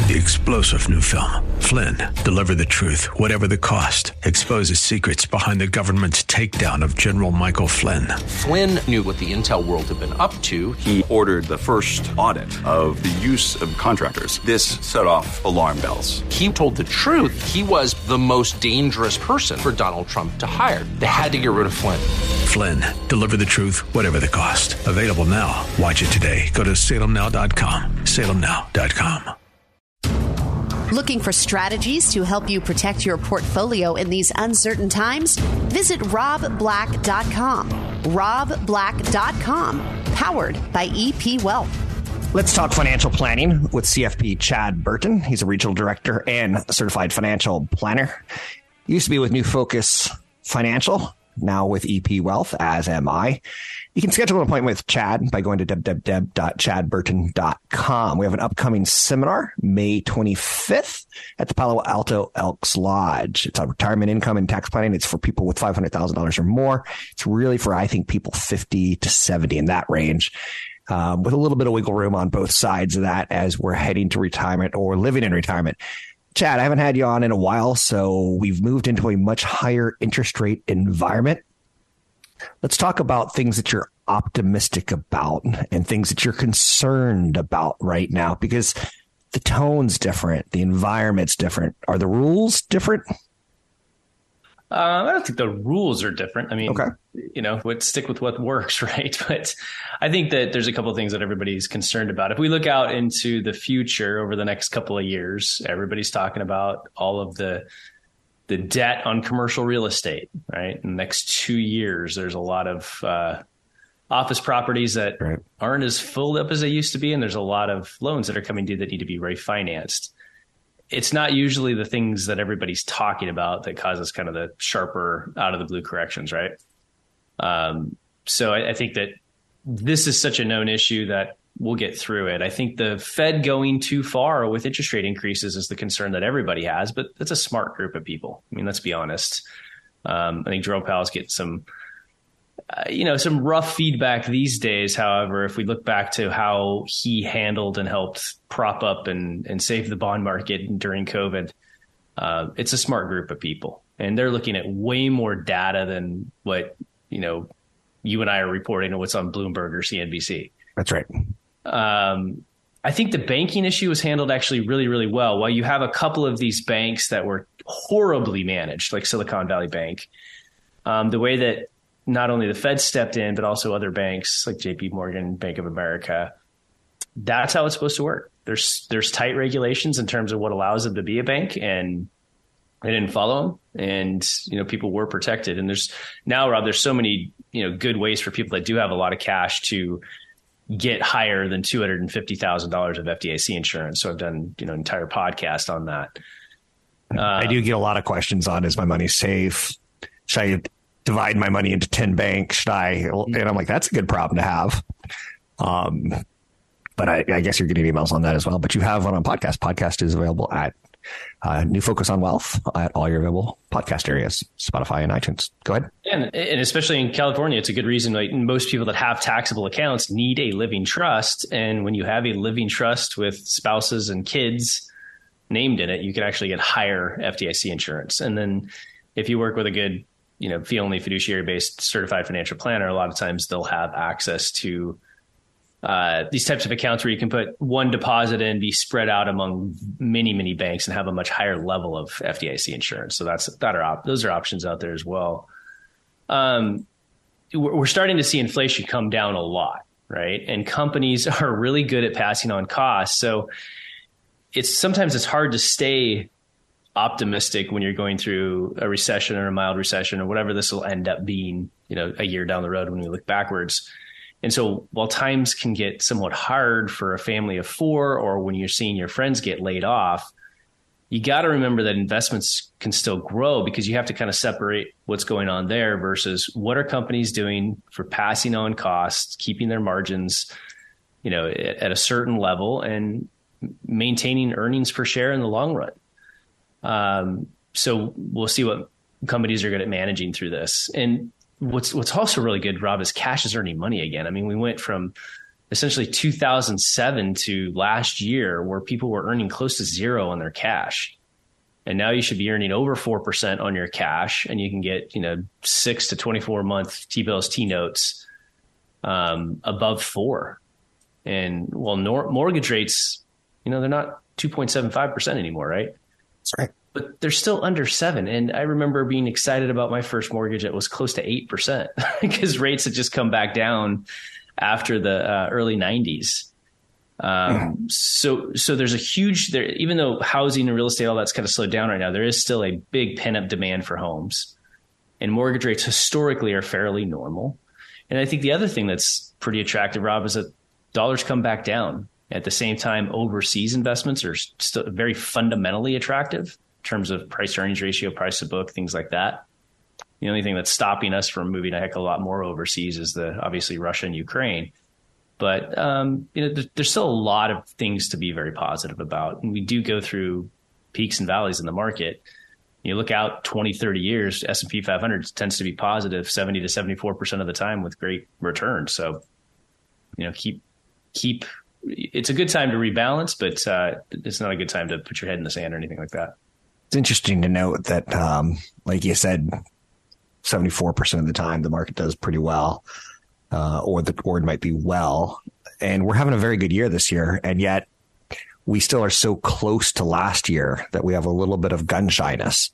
The explosive new film, Flynn, deliver the truth, whatever the cost, exposes secrets behind the government's takedown of General Michael Flynn. Flynn knew what the intel world had been up to. He ordered the first audit of the use of contractors. This set off alarm bells. He told the truth. He was the most dangerous person for Donald Trump to hire. They had to get rid of Flynn. Flynn, deliver the truth, whatever the cost. Available now. Watch it today. Go to salemnow.com. salemnow.com. Looking for strategies to help you protect your portfolio in these uncertain times? Visit robblack.com. robblack.com, powered by EP Wealth. Let's talk financial planning with CFP Chad Burton. He's a regional director and certified financial planner. Used to be with New Focus Financial, now with EP Wealth, as am I. You can schedule an appointment with Chad by going to www.chadburton.com. We have an upcoming seminar, May 25th, at the Palo Alto Elks Lodge. It's on retirement income and tax planning. It's for people with $500,000 or more. It's really for, I think, people 50 to 70 in that range, with a little bit of wiggle room on both sides of that as we're heading to retirement or living in retirement. Chad, I haven't had you on in a while, so we've moved into a much higher interest rate environment. Let's talk about things that you're optimistic about and things that you're concerned about right now, because the tone's different. The environment's different. Are the rules different? I don't think the rules are different. I mean, okay. Let's stick with what works, right? But I think that there's a couple of things that everybody's concerned about. If we look out into the future over the next couple of years, everybody's talking about all of the debt on commercial real estate, right? In the next 2 years, there's a lot of office properties that aren't as filled up as they used to be. And there's a lot of loans that are coming due that need to be refinanced. It's not usually the things that everybody's talking about that causes kind of the sharper out of the blue corrections, right? So I think that this is such a known issue that we'll get through it. I think the Fed going too far with interest rate increases is the concern that everybody has, but that's a smart group of people. I mean, let's be honest. I think Jerome Powell's getting some rough feedback these days. However, if we look back to how he handled and helped prop up and save the bond market during COVID, it's a smart group of people, and they're looking at way more data than what, you and I are reporting and what's on Bloomberg or CNBC. That's right. I think the banking issue was handled actually really, really well. While you have a couple of these banks that were horribly managed, like Silicon Valley Bank, the way that not only the Fed stepped in, but also other banks like JP Morgan, Bank of America, that's how it's supposed to work. There's tight regulations in terms of what allows them to be a bank, and they didn't follow them. And, people were protected. And there's now, Rob, there's so many, good ways for people that do have a lot of cash to get higher than $250,000 of FDIC insurance. So I've done, an entire podcast on that. I do get a lot of questions on, is my money safe? Should I divide my money into 10 banks? Should I? And I'm like, that's a good problem to have. But I guess you're getting emails on that as well. But you have one on podcast. Podcast is available at New Focus on Wealth at all your available podcast areas, Spotify and iTunes. Go ahead. And especially in California, it's a good reason. Like, most people that have taxable accounts need a living trust. And when you have a living trust with spouses and kids named in it, you can actually get higher FDIC insurance. And then if you work with a good, fee-only fiduciary-based certified financial planner, a lot of times they'll have access to these types of accounts where you can put one deposit in, be spread out among many, many banks, and have a much higher level of FDIC insurance. So those are options out there as well. We're starting to see inflation come down a lot, right? And companies are really good at passing on costs. So sometimes it's hard to stay optimistic when you're going through a recession or a mild recession or whatever this will end up being, a year down the road when we look backwards. And so while times can get somewhat hard for a family of four, or when you're seeing your friends get laid off, you got to remember that investments can still grow, because you have to kind of separate what's going on there versus what are companies doing for passing on costs, keeping their margins, at a certain level, and maintaining earnings per share in the long run. So we'll see what companies are good at managing through this. And what's also really good, Rob, is cash is earning money again. I mean, we went from essentially 2007 to last year, where people were earning close to zero on their cash. And now you should be earning over 4% on your cash, and you can get, 6 to 24 month T-bills, T-notes above 4. And mortgage rates, they're not 2.75% anymore, right? That's right. But they're still under 7. And I remember being excited about my first mortgage. It was close to 8% because rates had just come back down after the early 90s. So there's a huge there, even though housing and real estate, all that's kind of slowed down right now, there is still a big pent-up demand for homes, and mortgage rates historically are fairly normal. And I think the other thing that's pretty attractive, Rob, is that dollars come back down. At the same time, overseas investments are still very fundamentally attractive in terms of price to earnings ratio, price to book, things like that. The only thing that's stopping us from moving a heck of a lot more overseas is obviously Russia and Ukraine. But, there's still a lot of things to be very positive about. And we do go through peaks and valleys in the market. You look out 20, 30 years, S&P 500 tends to be positive 70 to 74% of the time with great returns. So, keep it's a good time to rebalance, but it's not a good time to put your head in the sand or anything like that. It's interesting to note that, like you said, 74% of the time the market does pretty well, or the board might be well. And we're having a very good year this year. And yet we still are so close to last year that we have a little bit of gun shyness.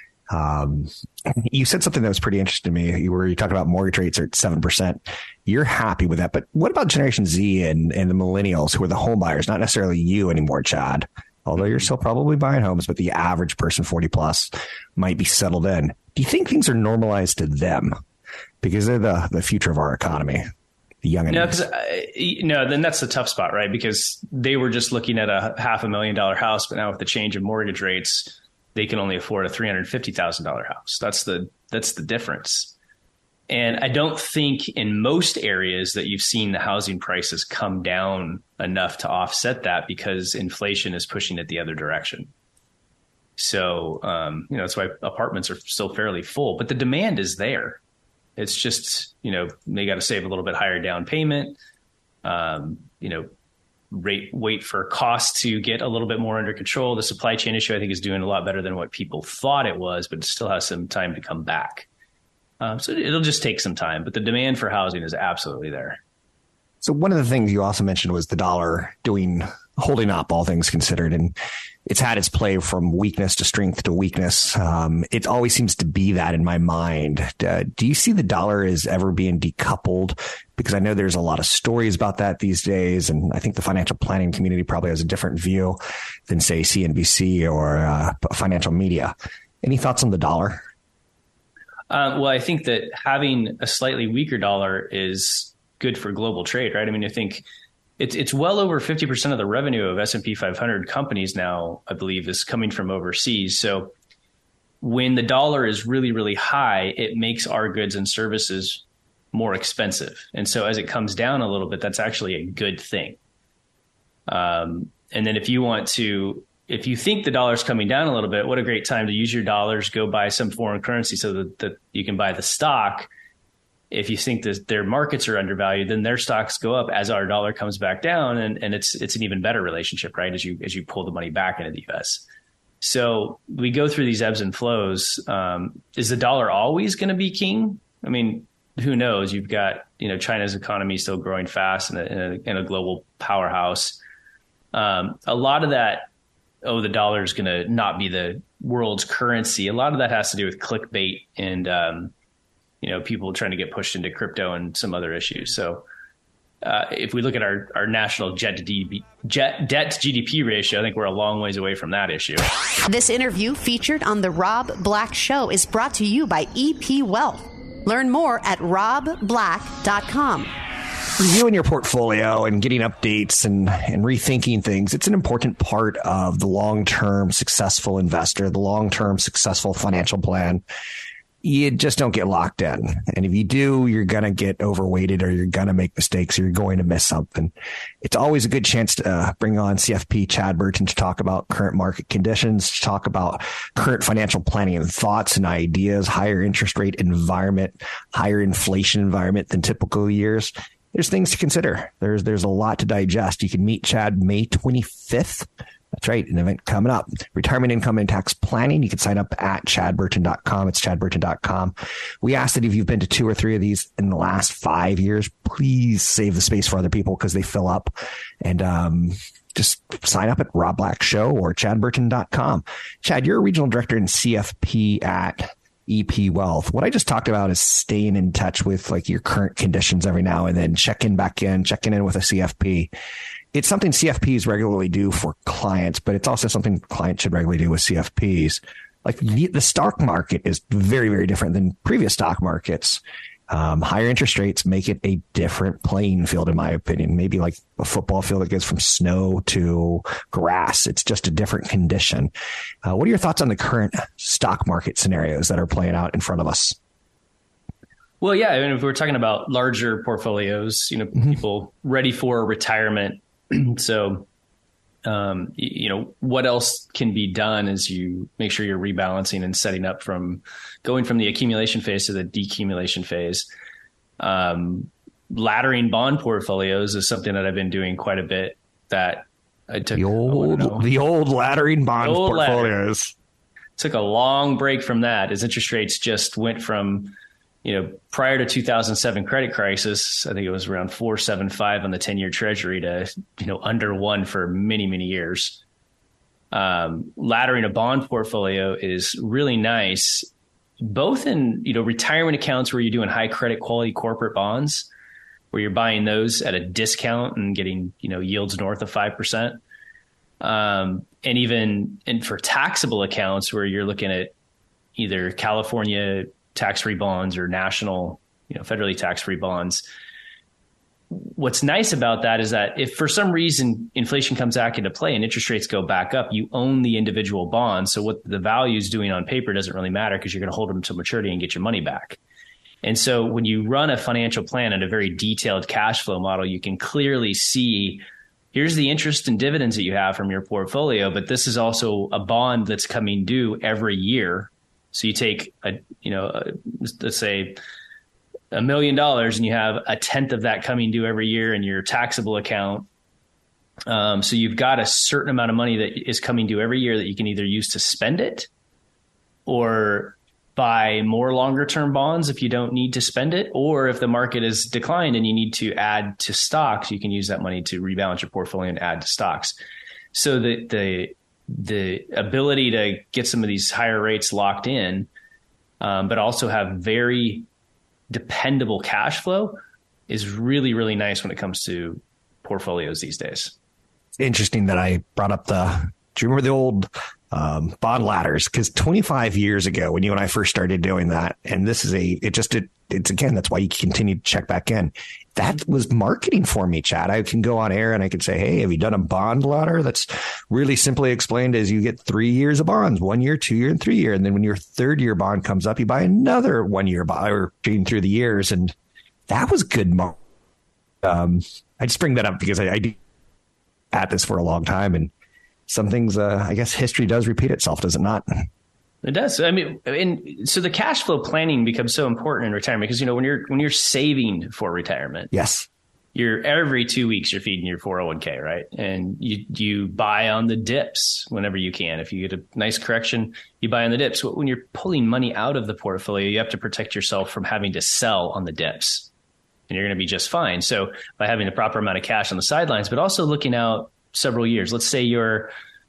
You said something that was pretty interesting to me. You talked about mortgage rates are at 7%. You're happy with that. But what about Generation Z and the millennials who are the home buyers? Not necessarily you anymore, Chad, although you're still probably buying homes, but the average person 40 plus might be settled in. Do you think things are normalized to them? Because they're the future of our economy. The young. Then that's the tough spot, right? Because they were just looking at a $500,000 house, but now with the change in mortgage rates, they can only afford a $350,000 house. That's the difference. And I don't think in most areas that you've seen the housing prices come down enough to offset that, because inflation is pushing it the other direction. So, that's why apartments are still fairly full, but the demand is there. It's just, they got to save a little bit higher down payment, wait for costs to get a little bit more under control. The supply chain issue, I think, is doing a lot better than what people thought it was, but it still has some time to come back. So it'll just take some time, but the demand for housing is absolutely there. So one of the things you also mentioned was the dollar holding up, all things considered, and it's had its play from weakness to strength to weakness. It always seems to be that in my mind. Do you see the dollar as ever being decoupled? Because I know there's a lot of stories about that these days, and I think the financial planning community probably has a different view than, say, CNBC or financial media. Any thoughts on the dollar? Well, I think that having a slightly weaker dollar is good for global trade, right? I mean, I think it's well over 50% of the revenue of S&P 500 companies now, I believe, is coming from overseas. So when the dollar is really, really high, it makes our goods and services more expensive. And so as it comes down a little bit, that's actually a good thing. And then if you think the dollar's coming down a little bit, what a great time to use your dollars, go buy some foreign currency so that you can buy the stock. If you think that their markets are undervalued, then their stocks go up as our dollar comes back down. And it's an even better relationship, right? As you pull the money back into the US. So we go through these ebbs and flows. Is the dollar always going to be king? I mean, who knows? You've got, China's economy still growing fast in a global powerhouse. A lot of that, the dollar is going to not be the world's currency. A lot of that has to do with clickbait and, people trying to get pushed into crypto and some other issues. So if we look at our national debt to GDP ratio, I think we're a long ways away from that issue. This interview featured on The Rob Black Show is brought to you by EP Wealth. Learn more at robblack.com. Reviewing your portfolio and getting updates and rethinking things, it's an important part of the long-term successful investor, the long-term successful financial plan. You just don't get locked in. And if you do, you're going to get overweighted, or you're going to make mistakes, or you're going to miss something. It's always a good chance to bring on CFP Chad Burton to talk about current market conditions, to talk about current financial planning and thoughts and ideas, higher interest rate environment, higher inflation environment than typical years. there's things to consider. There's a lot to digest. You can meet Chad May 25th. That's right. An event coming up. Retirement income and tax planning. You can sign up at chadburton.com. It's chadburton.com. We ask that if you've been to 2 or 3 of these in the last 5 years, please save the space for other people because they fill up. And just sign up at Rob Black Show or chadburton.com. Chad, you're a regional director in CFP at EP Wealth. What I just talked about is staying in touch with like your current conditions every now and then, checking in with a CFP. It's something CFPs regularly do for clients, but it's also something clients should regularly do with CFPs. Like the stock market is very, very different than previous stock markets. Higher interest rates make it a different playing field, in my opinion. Maybe like a football field that goes from snow to grass. It's just a different condition. What are your thoughts on the current stock market scenarios that are playing out in front of us? Well, yeah, I mean, if we're talking about larger portfolios, people ready for retirement. So, what else can be done as you make sure you're rebalancing and setting up from going from the accumulation phase to the decumulation phase. Laddering bond portfolios is something that I've been doing quite a bit. That I took the old laddering bond portfolios. Took a long break from that as interest rates just went from, prior to 2007 credit crisis, I think it was around 4.75 on the 10-year treasury to, under 1 for many, many years. Laddering a bond portfolio is really nice, both in, retirement accounts where you're doing high credit quality corporate bonds, where you're buying those at a discount and getting, yields north of 5%. And even for taxable accounts where you're looking at either California tax-free bonds or national, federally tax-free bonds. What's nice about that is that if for some reason inflation comes back into play and interest rates go back up, you own the individual bonds. So what the value is doing on paper doesn't really matter because you're going to hold them to maturity and get your money back. And so when you run a financial plan and a very detailed cash flow model, you can clearly see here's the interest and dividends that you have from your portfolio, but this is also a bond that's coming due every year. So you take let's say $1 million and you have a tenth of that coming due every year in your taxable account. So you've got a certain amount of money that is coming due every year that you can either use to spend it or buy more longer term bonds if you don't need to spend it, or if the market is declined and you need to add to stocks, you can use that money to rebalance your portfolio and add to stocks. So the ability to get some of these higher rates locked in, but also have very dependable cash flow is really, really nice when it comes to portfolios these days. It's interesting that I brought up do you remember the old bond ladders? Because 25 years ago, when you and I first started doing that, and this is it's again, that's why you continue to check back in. That was marketing for me, Chad. I can go on air and I could say, hey, have you done a bond ladder? That's really simply explained as you get 3 years of bonds, 1 year, 2 year, and 3 year. And then when your 3rd year bond comes up, you buy another 1 year bond or through the years. And that was good. I just bring that up because I do at this for a long time. And some things, I guess history does repeat itself, does it not? It does. I mean, and so the cash flow planning becomes so important in retirement because, when you're saving for retirement, yes, you're every 2 weeks, you're feeding your 401k, right? And you buy on the dips whenever you can. If you get a nice correction, you buy on the dips. When you're pulling money out of the portfolio, you have to protect yourself from having to sell on the dips, and you're going to be just fine. So by having the proper amount of cash on the sidelines, but also looking out several years, let's say you're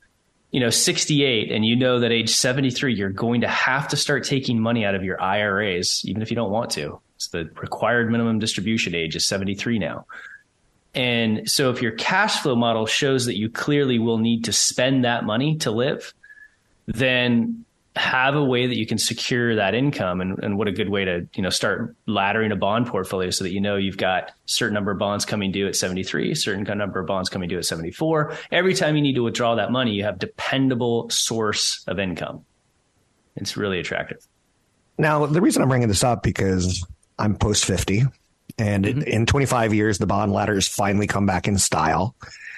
68 and that age 73, you're going to have to start taking money out of your IRAs, even if you don't want to. It's the required minimum distribution age is 73 now. And so if your cash flow model shows that you clearly will need to spend that money to live, then have a way that you can secure that income. And what a good way to, start laddering a bond portfolio so that, you've got a certain number of bonds coming due at 73, a certain number of bonds coming due at 74. Every time you need to withdraw that money, you have dependable source of income. It's really attractive. Now, the reason I'm bringing this up because I'm post 50 and in 25 years, the bond ladder has finally come back in style.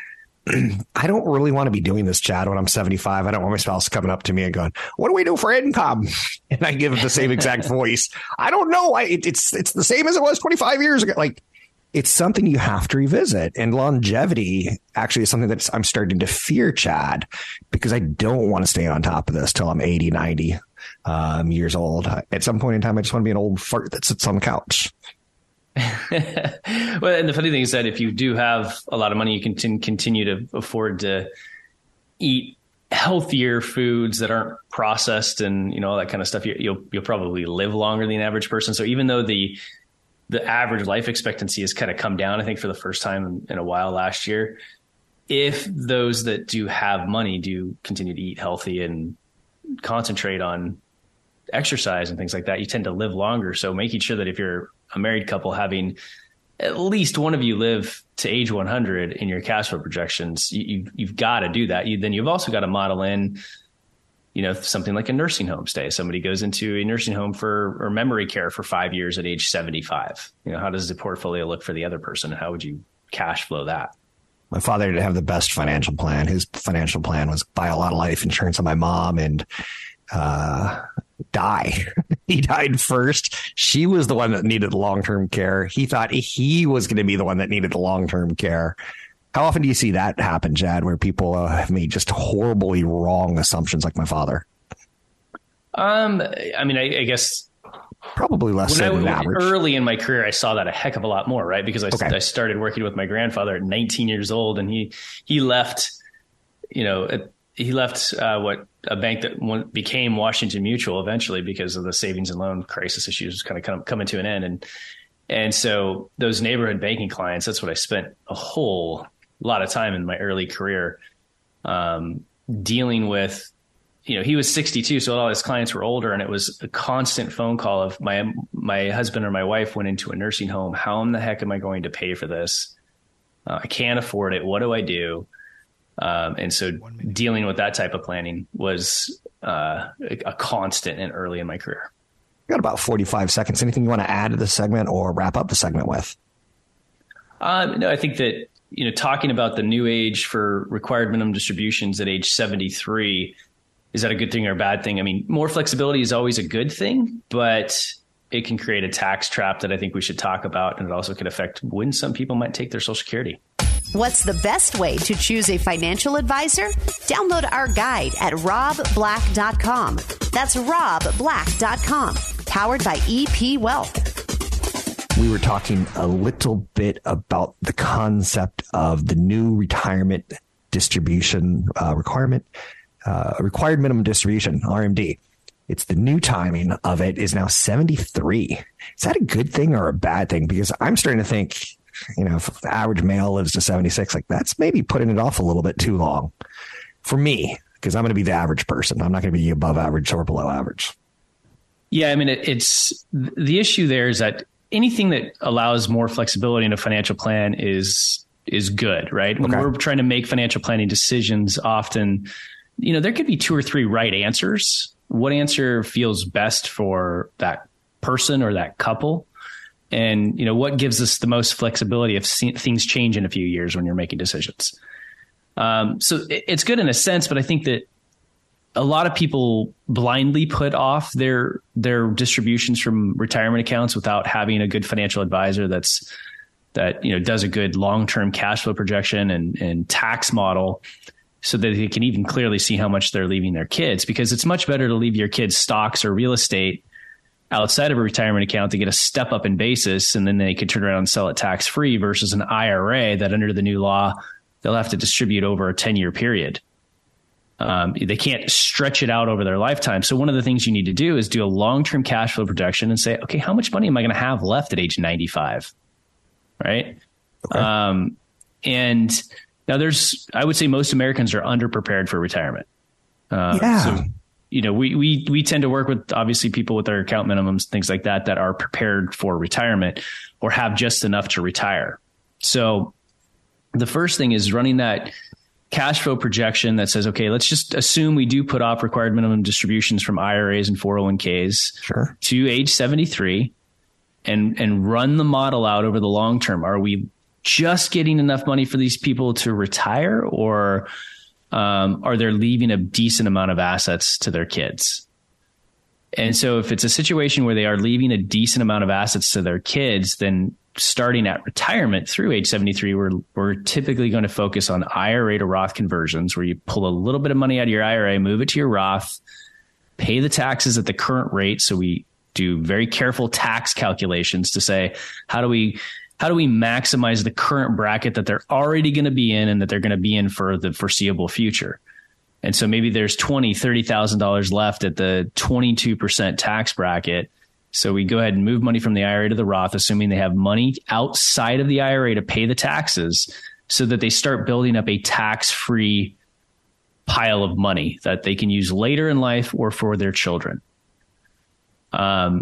I don't really want to be doing this, Chad, when I'm 75. I don't want my spouse coming up to me and going, what do we do for income? And I give it the same exact voice. I don't know. It's the same as it was 25 years ago. Like, it's something you have to revisit. And longevity actually is something that I'm starting to fear, Chad, because I don't want to stay on top of this till I'm 80, 90 years old. At some point in time, I just want to be an old fart that sits on the couch. Well, and the funny thing is that if you do have a lot of money, you can continue to afford to eat healthier foods that aren't processed and, you know, all that kind of stuff. You'll probably live longer than the average person. So even though the average life expectancy has kind of come down, I think, for the first time in a while last year, if those that do have money do continue to eat healthy and concentrate on exercise and things like that, you tend to live longer. So making sure that if you're a married couple, having at least one of you live to age 100 in your cash flow projections, you've got to do that. Then you've also got to model in, you know, something like a nursing home stay. Somebody goes into a nursing home or memory care for 5 years at age 75. You know, how does the portfolio look for the other person? How would you cash flow that? My father didn't have the best financial plan. His financial plan was buy a lot of life insurance on my mom and die. He died first. She was the one that needed long-term care. He thought he was going to be the one that needed the long-term care. How often do you see that happen, Chad, where people have made just horribly wrong assumptions like my father? I mean, I guess probably less than average. Early in my career, I saw that a heck of a lot more, right? Because I started working with my grandfather at 19 years old, and he left, you know, he left what a bank that became Washington Mutual eventually because of the savings and loan crisis issues kind of coming to an end. And so those neighborhood banking clients, that's what I spent a whole lot of time in my early career dealing with. You know, he was 62, so all his clients were older, and it was a constant phone call of my husband or my wife went into a nursing home. How in the heck am I going to pay for this? I can't afford it. What do I do? And so dealing with that type of planning was a constant and early in my career. Got about 45 seconds. Anything you want to add to the segment or wrap up the segment with? No, I think that, you know, talking about the new age for required minimum distributions at age 73, is that a good thing or a bad thing? I mean, more flexibility is always a good thing, but it can create a tax trap that I think we should talk about. And it also could affect when some people might take their Social Security. What's the best way to choose a financial advisor? Download our guide at robblack.com. That's robblack.com. Powered by EP Wealth. We were talking a little bit about the concept of the new retirement distribution required minimum distribution, RMD. It's the new timing of it is now 73. Is that a good thing or a bad thing? Because I'm starting to think, you know, if the average male lives to 76, like that's maybe putting it off a little bit too long for me, because I'm going to be the average person. I'm not going to be above average or below average. Yeah. I mean, it's the issue there is that anything that allows more flexibility in a financial plan is good, right? When we're trying to make financial planning decisions, often, you know, there could be 2 or 3 right answers. What answer feels best for that person or that couple? And, you know, what gives us the most flexibility if things change in a few years when you're making decisions? So it's good in a sense, but I think that a lot of people blindly put off their distributions from retirement accounts without having a good financial advisor that, you know, does a good long-term cash flow projection and tax model, so that they can even clearly see how much they're leaving their kids, because it's much better to leave your kids stocks or real estate outside of a retirement account to get a step up in basis, and then they could turn around and sell it tax free, versus an IRA that under the new law, they'll have to distribute over a 10-year period. They can't stretch it out over their lifetime. So one of the things you need to do is do a long-term cash flow projection and say, okay, how much money am I going to have left at age 95? Right. Okay. And now I would say most Americans are underprepared for retirement. So, you know, we tend to work with obviously people with their account minimums, things like that are prepared for retirement or have just enough to retire. So the first thing is running that cash flow projection that says, okay, let's just assume we do put off required minimum distributions from IRAs and 401ks to age 73 and run the model out over the long term. Are we just getting enough money for these people to retire, or are they leaving a decent amount of assets to their kids? And so if it's a situation where they are leaving a decent amount of assets to their kids, then starting at retirement through age 73, we're typically going to focus on IRA to Roth conversions, where you pull a little bit of money out of your IRA, move it to your Roth, pay the taxes at the current rate. So we do very careful tax calculations to say, how do we maximize the current bracket that they're already going to be in and that they're going to be in for the foreseeable future. And so maybe there's $20,000, $30,000 left at the 22% tax bracket. So we go ahead and move money from the IRA to the Roth, assuming they have money outside of the IRA to pay the taxes, so that they start building up a tax-free pile of money that they can use later in life or for their children. But,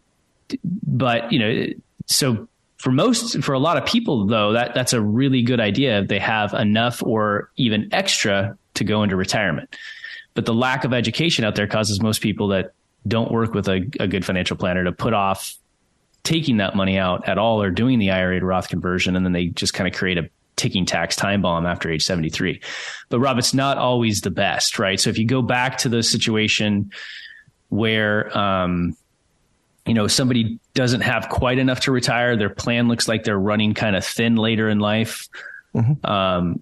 so for a lot of people, though, that's a really good idea. They have enough or even extra to go into retirement. But the lack of education out there causes most people that don't work with a good financial planner to put off taking that money out at all, or doing the IRA to Roth conversion. And then they just kind of create a ticking tax time bomb after age 73. But Rob, it's not always the best, right? So if you go back to the situation where, somebody doesn't have quite enough to retire, their plan looks like they're running kind of thin later in life. Mm-hmm.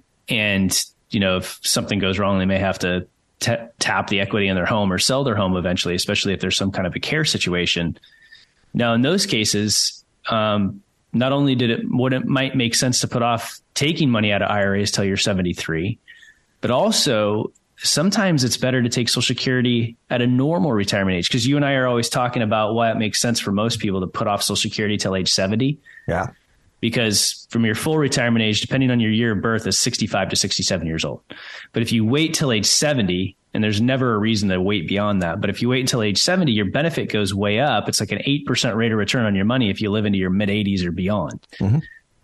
If something goes wrong, they may have to tap the equity in their home or sell their home eventually, especially if there's some kind of a care situation. Now, in those cases, not only would it might make sense to put off taking money out of IRAs till you're 73, but also sometimes it's better to take Social Security at a normal retirement age, because you and I are always talking about why it makes sense for most people to put off Social Security till age 70. Yeah. Because from your full retirement age, depending on your year of birth, is 65 to 67 years old. But if you wait till age 70, and there's never a reason to wait beyond that, but if you wait until age 70, your benefit goes way up. It's like an 8% rate of return on your money if you live into your mid 80s or beyond. Mm-hmm.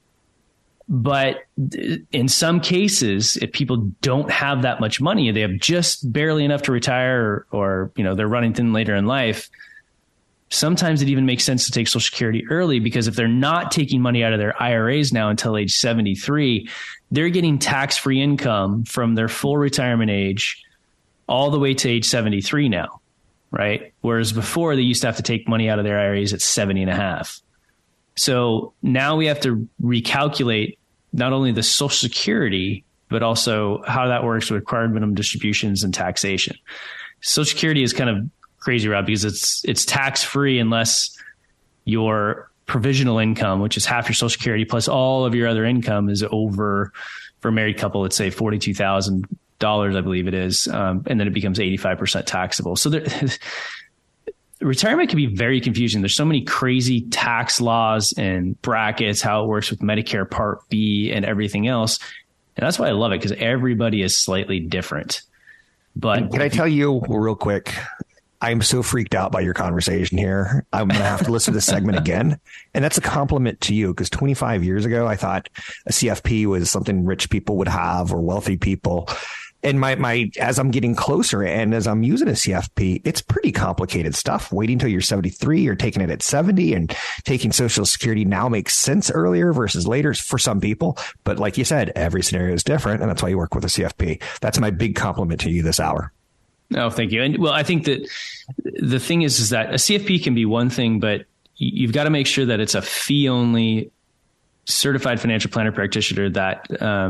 But in some cases, if people don't have that much money, they have just barely enough to retire, or they're running thin later in life, sometimes it even makes sense to take Social Security early, because if they're not taking money out of their IRAs now until age 73, they're getting tax-free income from their full retirement age all the way to age 73 now, right? Whereas before, they used to have to take money out of their IRAs at 70 and a half. So now we have to recalculate not only the Social Security, but also how that works with required minimum distributions and taxation. Social Security is kind of crazy, Rob, because it's tax-free unless your provisional income, which is half your Social Security plus all of your other income, is over, for a married couple, let's say $42,000, I believe it is. And then it becomes 85% taxable. So retirement can be very confusing. There's so many crazy tax laws and brackets, how it works with Medicare Part B and everything else. And that's why I love it, because everybody is slightly different. But can I tell you real quick, I'm so freaked out by your conversation here. I'm going to have to listen to this segment again. And that's a compliment to you, because 25 years ago, I thought a CFP was something rich people would have, or wealthy people. And as I'm getting closer and as I'm using a CFP, it's pretty complicated stuff. Waiting until you're 73 or taking it at 70, and taking Social Security now makes sense earlier versus later for some people. But like you said, every scenario is different. And that's why you work with a CFP. That's my big compliment to you this hour. Oh, thank you. And well, I think that the thing is that a CFP can be one thing, but you've got to make sure that it's a fee only certified financial planner practitioner that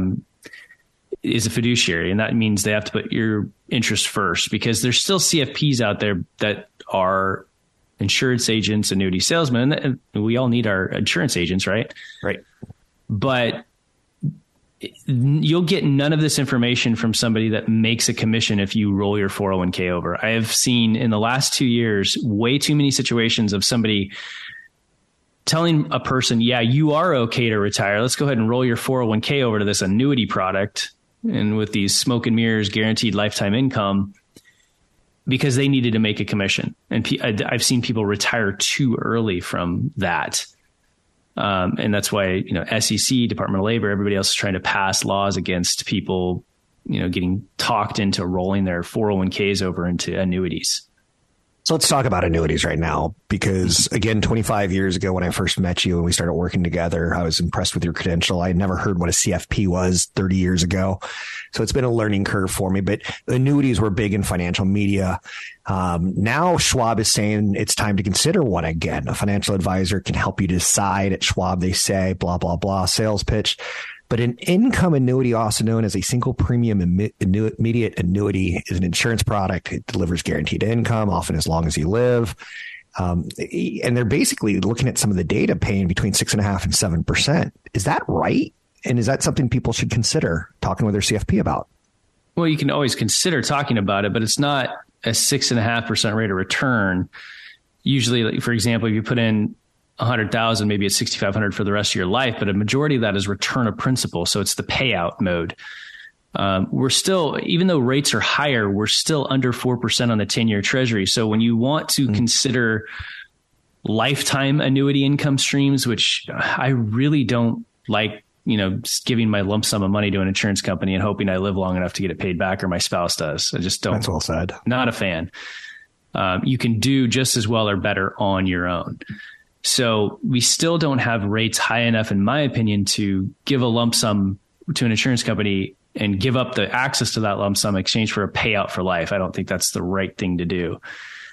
is a fiduciary. And that means they have to put your interest first, because there's still CFPs out there that are insurance agents, annuity salesmen, and we all need our insurance agents, right? Right. But you'll get none of this information from somebody that makes a commission if you roll your 401k over. I have seen in the last 2 years way too many situations of somebody telling a person, yeah, you are okay to retire. Let's go ahead and roll your 401k over to this annuity product, and with these smoke and mirrors guaranteed lifetime income, because they needed to make a commission. And I've seen people retire too early from that. And that's why, SEC, Department of Labor, everybody else is trying to pass laws against people, getting talked into rolling their 401ks over into annuities. So let's talk about annuities right now, because again, 25 years ago when I first met you and we started working together, I was impressed with your credential. I had never heard what a CFP was 30 years ago. So it's been a learning curve for me, but annuities were big in financial media. Now Schwab is saying it's time to consider one again. A financial advisor can help you decide. At Schwab, they say, blah, blah, blah, sales pitch. But an income annuity, also known as a single premium immediate annuity, is an insurance product. It delivers guaranteed income, often as long as you live. And they're basically looking at some of the data paying between 6.5% and 7%. Is that right? And is that something people should consider talking with their CFP about? Well, you can always consider talking about it, but it's not a 6.5% rate of return. Usually, like, for example, if you put in 100,000, maybe it's 6,500 for the rest of your life, but a majority of that is return of principal. So it's the payout mode. We're still, even though rates are higher, we're still under 4% on the 10-year treasury. So when you want to consider lifetime annuity income streams, which I really don't like, just giving my lump sum of money to an insurance company and hoping I live long enough to get it paid back, or my spouse does. I just don't. That's well said. Not a fan. You can do just as well or better on your own. So we still don't have rates high enough, in my opinion, to give a lump sum to an insurance company and give up the access to that lump sum in exchange for a payout for life. I don't think that's the right thing to do.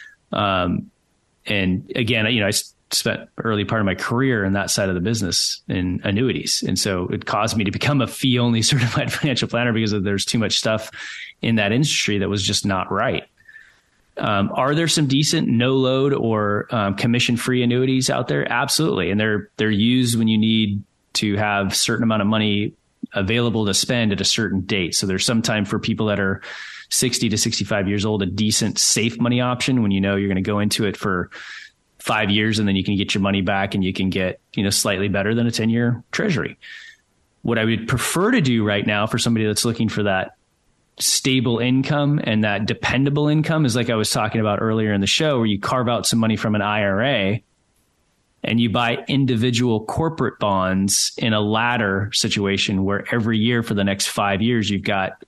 And again, I spent early part of my career in that side of the business in annuities. And so it caused me to become a fee-only certified financial planner because there's too much stuff in that industry that was just not right. Are there some decent no load or commission-free annuities out there? Absolutely. And they're used when you need to have a certain amount of money available to spend at a certain date. So there's some time for people that are 60 to 65 years old, a decent safe money option when you're going to go into it for 5 years and then you can get your money back and you can get, slightly better than a 10-year treasury. What I would prefer to do right now for somebody that's looking for that stable income and that dependable income is like I was talking about earlier in the show, where you carve out some money from an IRA and you buy individual corporate bonds in a ladder situation where every year for the next 5 years, you've got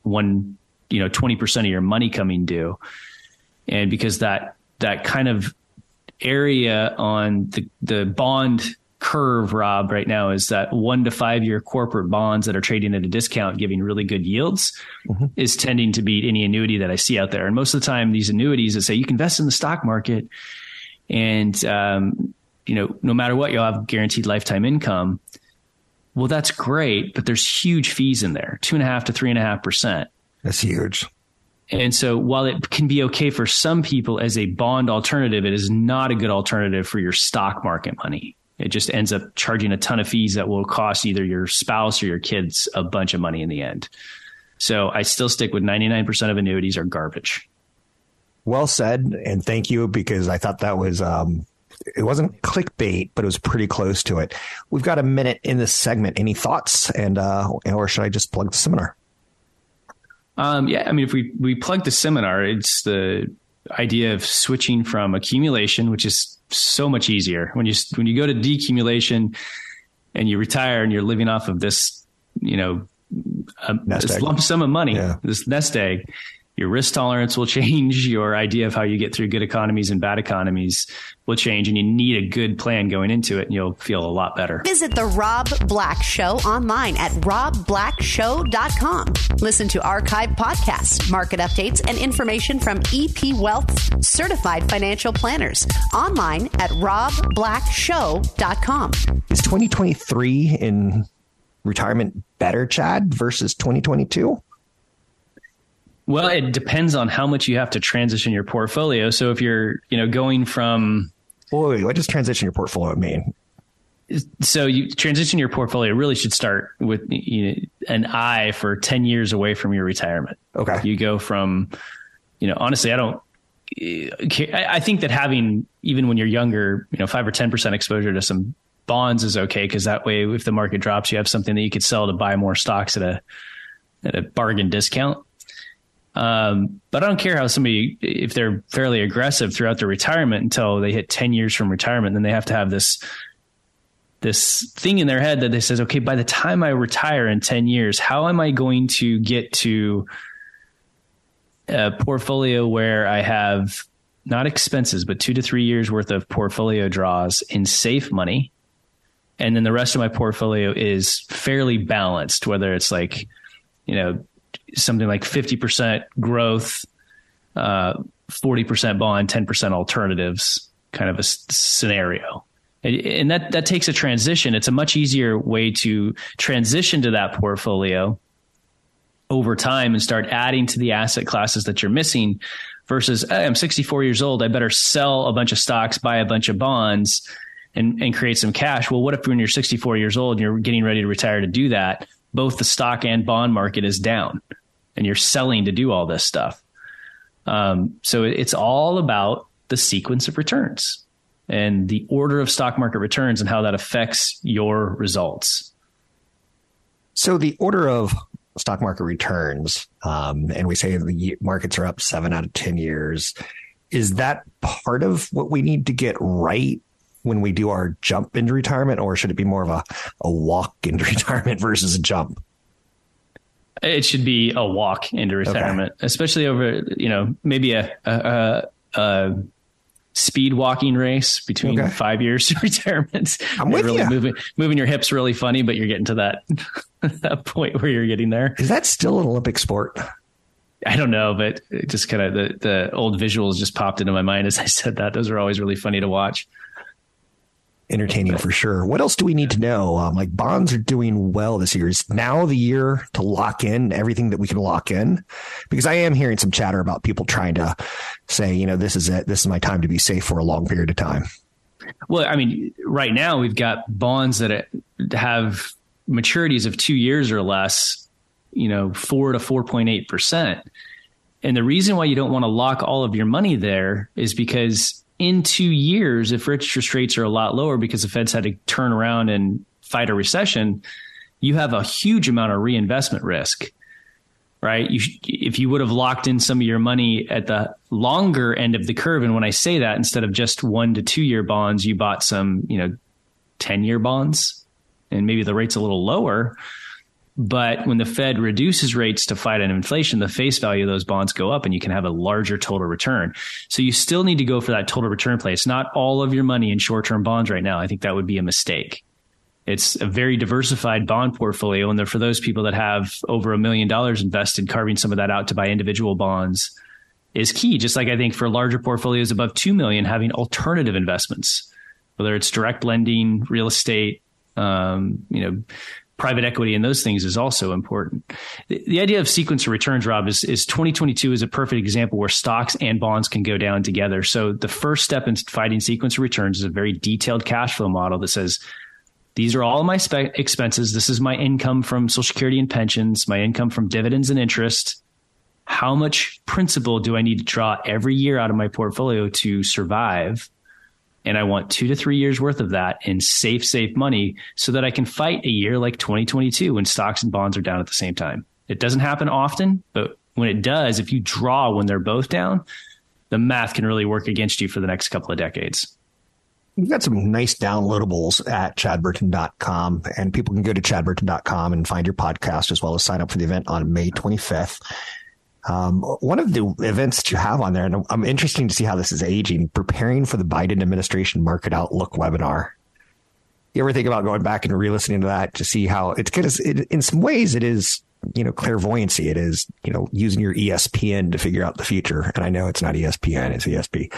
20% of your money coming due. And because that kind of area on the bond curve, Rob, right now is that 1 to 5 year corporate bonds that are trading at a discount, giving really good yields, is tending to beat any annuity that I see out there. And most of the time, these annuities that say you can invest in the stock market and, no matter what, you'll have guaranteed lifetime income. Well, that's great, but there's huge fees in there, 2.5% to 3.5%. That's huge. And so while it can be okay for some people as a bond alternative, it is not a good alternative for your stock market money. It just ends up charging a ton of fees that will cost either your spouse or your kids a bunch of money in the end. So I still stick with 99% of annuities are garbage. Well said. And thank you, because I thought that was, it wasn't clickbait, but it was pretty close to it. We've got a minute in this segment. Any thoughts? Or should I just plug the seminar? If we plug the seminar, it's the idea of switching from accumulation, which is so much easier. When you go to decumulation and you retire and you're living off of this, this lump sum of money, this nest egg, your risk tolerance will change. Your idea of how you get through good economies and bad economies will change, and you need a good plan going into it, and you'll feel a lot better. Visit The Rob Black Show online at robblackshow.com. Listen to archived podcasts, market updates, and information from EP Wealth certified financial planners online at robblackshow.com. Is 2023 in retirement better, Chad, versus 2022? Well, it depends on how much you have to transition your portfolio. So if you're, going from... Wait, what does transition your portfolio mean? So you transition your portfolio really should start with an eye for 10 years away from your retirement. Okay. You go from, honestly, I think that having, even when you're younger, 5 or 10% exposure to some bonds is okay. Cause that way, if the market drops, you have something that you could sell to buy more stocks at a bargain discount. But I don't care how somebody, if they're fairly aggressive throughout their retirement until they hit 10 years from retirement, then they have to have this thing in their head that they says, okay, by the time I retire in 10 years, how am I going to get to a portfolio where I have not expenses, but 2 to 3 years worth of portfolio draws in safe money. And then the rest of my portfolio is fairly balanced, whether it's like, something like 50% growth, 40% bond, 10% alternatives kind of a scenario. And that takes a transition. It's a much easier way to transition to that portfolio over time and start adding to the asset classes that you're missing versus, hey, I'm 64 years old. I better sell a bunch of stocks, buy a bunch of bonds and create some cash. Well, what if when you're 64 years old and you're getting ready to retire to do that, both the stock and bond market is down and you're selling to do all this stuff? So it's all about the sequence of returns and the order of stock market returns and how that affects your results. So the order of stock market returns, and we say the markets are up 7 out of 10 years. Is that part of what we need to get right when we do our jump into retirement, or should it be more of a walk into retirement versus a jump? It should be a walk into retirement, especially over, maybe a speed walking race between 5 years to retirement. I'm with you. Moving your hips really funny, but you're getting to that point where you're getting there. Is that still an Olympic sport? I don't know, but it just kind of the old visuals just popped into my mind as I said that. Those are always really funny to watch. Entertaining for sure. What else do we need to know? Like bonds are doing well this year. Is now the year to lock in everything that we can lock in? Because I am hearing some chatter about people trying to say, this is it. This is my time to be safe for a long period of time. Well, I mean, right now we've got bonds that have maturities of 2 years or less, 4 to 4.8%. And the reason why you don't want to lock all of your money there is because in 2 years, if interest rates are a lot lower because the Fed's had to turn around and fight a recession, you have a huge amount of reinvestment risk, right? If you would have locked in some of your money at the longer end of the curve, and when I say that, instead of just 1 to 2 year bonds, you bought some, 10-year bonds, and maybe the rate's a little lower. But when the Fed reduces rates to fight an inflation, the face value of those bonds go up and you can have a larger total return. So you still need to go for that total return play. It's not all of your money in short-term bonds right now. I think that would be a mistake. It's a very diversified bond portfolio. And for those people that have over $1 million invested, carving some of that out to buy individual bonds is key. Just like I think for larger portfolios above 2 million, having alternative investments, whether it's direct lending, real estate, private equity and those things is also important. The idea of sequence of returns, Rob, is 2022 is a perfect example where stocks and bonds can go down together. So the first step in fighting sequence of returns is a very detailed cash flow model that says, these are all my expenses. This is my income from Social Security and pensions, my income from dividends and interest. How much principal do I need to draw every year out of my portfolio to survive? And I want 2 to 3 years worth of that in safe money so that I can fight a year like 2022 when stocks and bonds are down at the same time. It doesn't happen often, but when it does, if you draw when they're both down, the math can really work against you for the next couple of decades. You've got some nice downloadables at chadburton.com, and people can go to chadburton.com and find your podcast as well as sign up for the event on May 25th. One of the events that you have on there, and I'm interested to see how this is aging, preparing for the Biden administration market outlook webinar. You ever think about going back and re-listening to that to see how it's good? In some ways, it is, clairvoyancy. It is, using your ESPN to figure out the future. And I know it's not ESPN, it's ESP.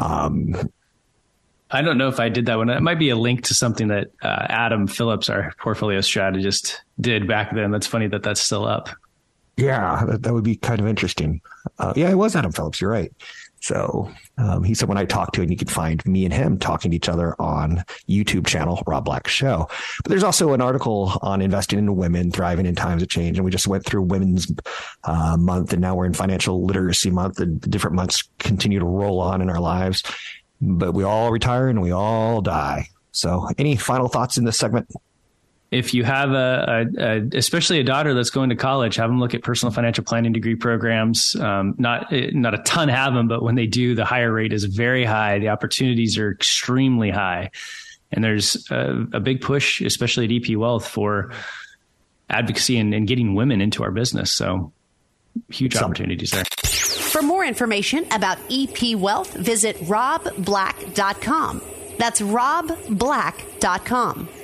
I don't know if I did that one. It might be a link to something that Adam Phillips, our portfolio strategist, did back then. That's funny that that's still up. Yeah, that would be kind of interesting. Yeah, it was Adam Phillips. You're right. So he's someone I talked to, and you can find me and him talking to each other on YouTube channel, Rob Black Show. But there's also an article on investing in women, thriving in times of change. And we just went through Women's Month, and now we're in Financial Literacy Month. The different months continue to roll on in our lives, but we all retire and we all die. So any final thoughts in this segment? If you have especially a daughter that's going to college, have them look at personal financial planning degree programs. Not a ton have them, but when they do, the hire rate is very high. The opportunities are extremely high. And there's a big push, especially at EP Wealth, for advocacy and getting women into our business. So huge opportunities there. For more information about EP Wealth, visit robblack.com. That's robblack.com.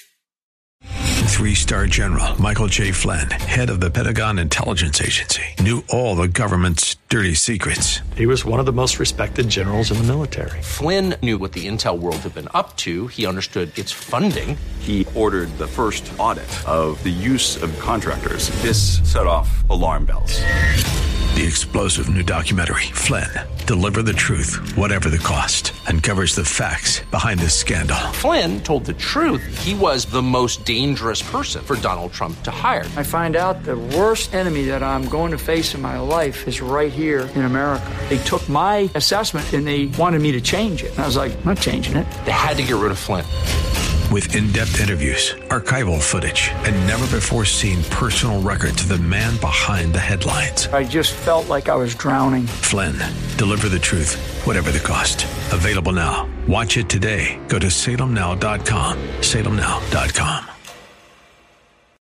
3-star General Michael J. Flynn, head of the Pentagon Intelligence Agency, knew all the government's dirty secrets. He was one of the most respected generals in the military. Flynn knew what the intel world had been up to. He understood its funding. He ordered the first audit of the use of contractors. This set off alarm bells. The explosive new documentary, Flynn, Deliver the Truth, Whatever the Cost, uncovers the facts behind this scandal. Flynn told the truth. He was the most dangerous person for Donald Trump to hire. I find out the worst enemy that I'm going to face in my life is right here in America. They took my assessment and they wanted me to change it. And I was like, I'm not changing it. They had to get rid of Flynn. With in-depth interviews, archival footage, and never-before-seen personal records of the man behind the headlines. I just felt like I was drowning. Flynn, Deliver the Truth, Whatever the Cost. Available now. Watch it today. Go to salemnow.com. salemnow.com.